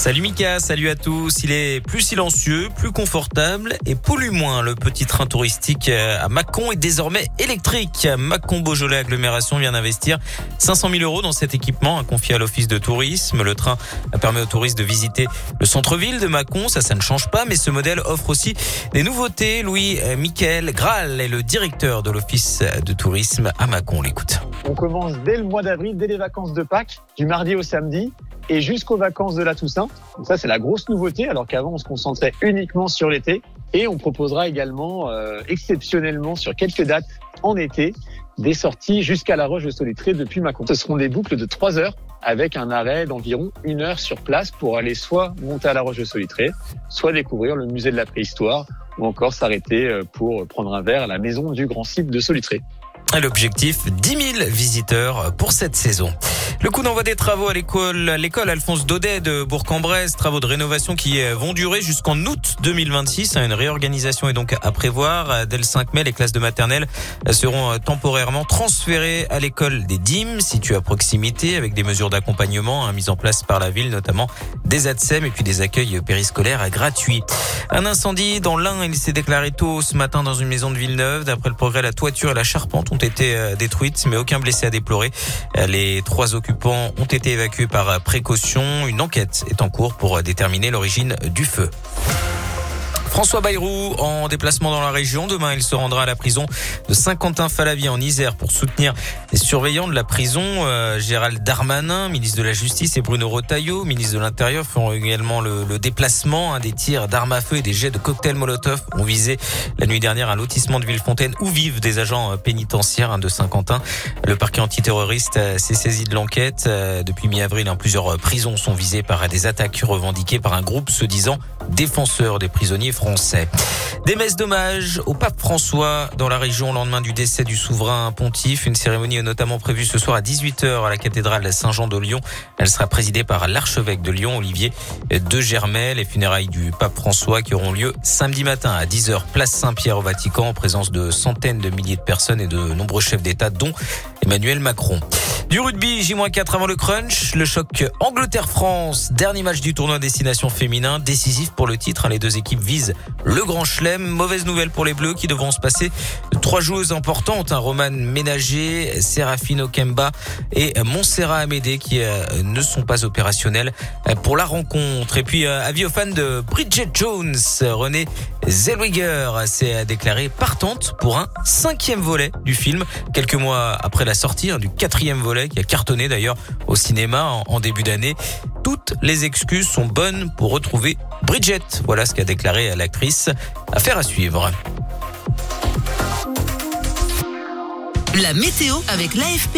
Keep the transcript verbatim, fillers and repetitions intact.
Salut Mika, salut à tous. Il est plus silencieux, plus confortable et pollue moins. Le petit train touristique à Mâcon est désormais électrique. Mâcon-Beaujolais Agglomération vient d'investir cinq cent mille euros dans cet équipement confié à l'office de tourisme. Le train permet aux touristes de visiter le centre-ville de Mâcon. Ça, ça ne change pas, mais ce modèle offre aussi des nouveautés. Louis-Michael Graal est le directeur de l'office de tourisme à Mâcon. On l'écoute. On commence dès le mois d'avril, dès les vacances de Pâques, du mardi au samedi, et jusqu'aux vacances de la Toussaint. Donc ça, c'est la grosse nouveauté, alors qu'avant, on se concentrait uniquement sur l'été. Et on proposera également, euh, exceptionnellement, sur quelques dates en été, des sorties jusqu'à la Roche de Solitré depuis Mâcon. Ce seront des boucles de trois heures avec un arrêt d'environ une heure sur place pour aller soit monter à la Roche de Solitré, soit découvrir le musée de la préhistoire ou encore s'arrêter pour prendre un verre à la maison du Grand Site de Solitré. L'objectif, dix mille visiteurs pour cette saison. Le coup d'envoi des travaux à l'école, l'école Alphonse Daudet de Bourg-en-Bresse, travaux de rénovation qui vont durer jusqu'en août deux mille vingt-six. Une réorganisation est donc à prévoir. Dès le cinq mai, les classes de maternelle seront temporairement transférées à l'école des Dîmes, située à proximité, avec des mesures d'accompagnement hein, mises en place par la ville, notamment des A T S E M et puis des accueils périscolaires gratuits. Un incendie dans l'Ain, il s'est déclaré tôt ce matin dans une maison de Villeneuve. D'après le progrès, la toiture et la charpente ont été détruites, mais aucun blessé à déplorer. Les trois occupants ont été évacués par précaution. Une enquête est en cours pour déterminer l'origine du feu. François Bayrou en déplacement dans la région. Demain, il se rendra à la prison de Saint-Quentin-Fallavier en Isère pour soutenir les surveillants de la prison. Euh, Gérald Darmanin, ministre de la Justice, et Bruno Retailleau, ministre de l'Intérieur, feront également le, le déplacement. Hein, des tirs d'armes à feu et des jets de cocktails Molotov ont visé la nuit dernière un lotissement de Villefontaine où vivent des agents pénitentiaires hein, de Saint-Quentin. Le parquet antiterroriste euh, s'est saisi de l'enquête. Euh, depuis mi-avril, hein, plusieurs prisons sont visées par des attaques revendiquées par un groupe se disant défenseur des prisonniers français. Des messes d'hommage au pape François dans la région au lendemain du décès du souverain pontife. Une cérémonie est notamment prévue ce soir à dix-huit heures à la cathédrale Saint-Jean de Lyon. Elle sera présidée par l'archevêque de Lyon, Olivier de Germay. Les funérailles du pape François qui auront lieu samedi matin à dix heures, place Saint-Pierre au Vatican, en présence de centaines de milliers de personnes et de nombreux chefs d'État, dont Emmanuel Macron. Du rugby, J quatre avant le crunch, le choc Angleterre-France, dernier match du tournoi destination féminin, décisif pour le titre. Les deux équipes visent le Grand Chelem. Mauvaise nouvelle pour les Bleus qui devront se passer de trois joueuses importantes, un Roman Ménager, Séraphine Okemba et Montserrat Amédée qui euh, ne sont pas opérationnels pour la rencontre. Et puis euh, avis aux fans de Bridget Jones, Renée Zellweger s'est déclarée partante pour un cinquième volet du film, quelques mois après la sortie hein, du quatrième volet qui a cartonné d'ailleurs au cinéma en, en début d'année. Toutes les excuses sont bonnes pour retrouver Bridget. Voilà ce qu'a déclaré l'actrice. Affaire à suivre. La météo avec l'A F P.